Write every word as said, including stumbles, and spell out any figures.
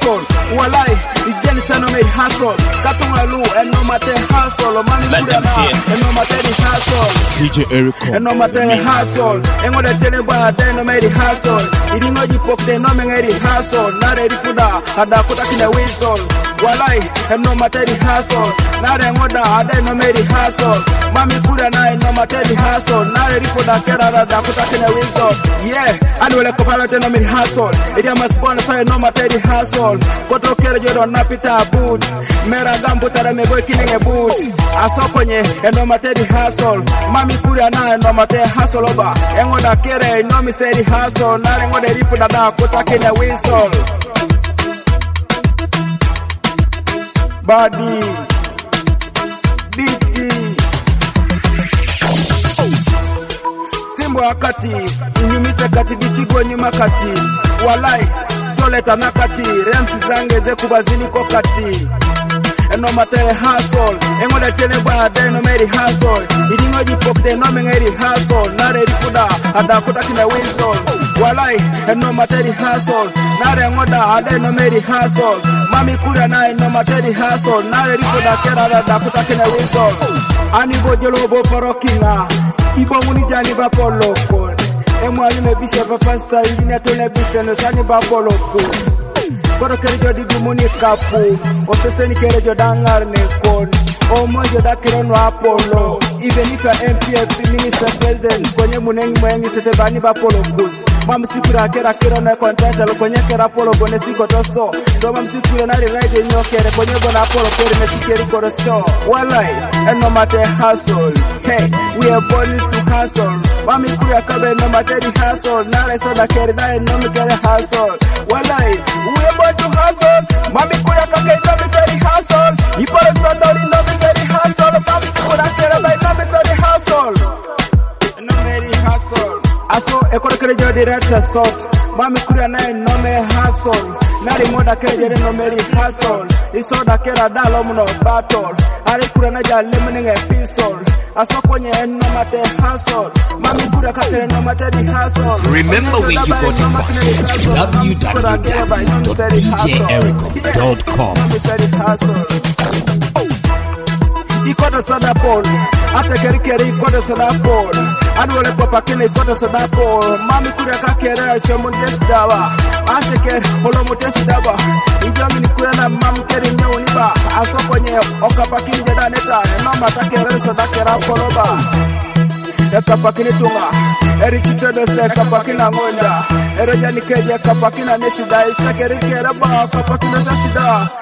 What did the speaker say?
hustle. Walai, igeni sana me hustle. Katunga lu, eno mate hustle. Mami kudana, eno mate di hustle. D J Erico. Eno mate di hustle. Engo de tele ba de no me di hustle. Idingo jipokte no me ngeri hustle. Nare di kuda, ada kuta kine whistle. Walai, eno mate di hustle. Nare ngoda, ada no me di hustle. Mami kudana, eno mate di hustle. Nare di kuda kera ada kuta kine whistle. Yeah, anwele kopala te no me di hustle. Idi ama sponsor so eno mate di hustle. Koto kere jodo napita boot. Mera gambu tada me boy killing a boot. Asokonye eno mate di hustle. Mami kudana, eno mate hustle over. Engo da kere eno mi se di hustle. Nare ngode ripu dada kuta kine whistle. Body B T Simbo akati inyumise kati bichigo nyuma kati walai toleta nakati remsi zange ze kubazini ko kati eno matere hustle engo de tele ba de no meri hustle idingo di popte no mengeri hustle nare rikuda ada kuta kina whistle walai eno matere hustle nare ngoda ada no meri hustle mami kura na eno matere hustle nare rikuda kera ada kuta kina whistle ani bojelo bo parokinga ibo muni jani ba poloko emwali me bisha ba pasta indina tole biseno sani ba poloko Koro kerejo di dumuni kapu Oseseni kerejo dangar nekon Omojo da kirono Apollo Even if you're M P F, Minister, President Kwenye munengi mwengi sete bani ba Apollo Boots Mamsikura kera kirono kontentalo Kwenye kera Apollo bone siko toso So mamsikura nari ride nyokere Kwenye bona Apollo kere mesikeri koro show Walai, eno mate hustle Hey, we are born to hustle Mami kura kabe no mate di hustle Nare soda kere da eno mi kere hustle Walai, we are born to hustle Mami kura kake no mi seri hustle Ipore sotori no mi seri hustle Mami sikura kere da no mi seri hustle No meri hustle Aso ekore kere jo director sort Mami kura na no me hustle Nari moda kere jere no meri hustle Iso da kera dalo muno battle Ari kura na ja lemning episode Aso kwenye no mate hustle Mami kura kakere no mate di hustle Remember where you got it from w w w dot d j erico dot com Ikoda sada pol Ate keri keri ikoda sada pol Anwele kwa pakine ikoda sada pol Mami kura kakere chomu desidawa Ate keri holo mutesidawa Ijomi ni kura na mamu keri nye uniba Aso kwenye oka pakine jeda neta Eno mata kere sada kera poloba Eka pakine tunga Eri chitredo se eka pakina ngonda Ero jani keje eka pakina nesida Ista keri kere ba eka pakina sasida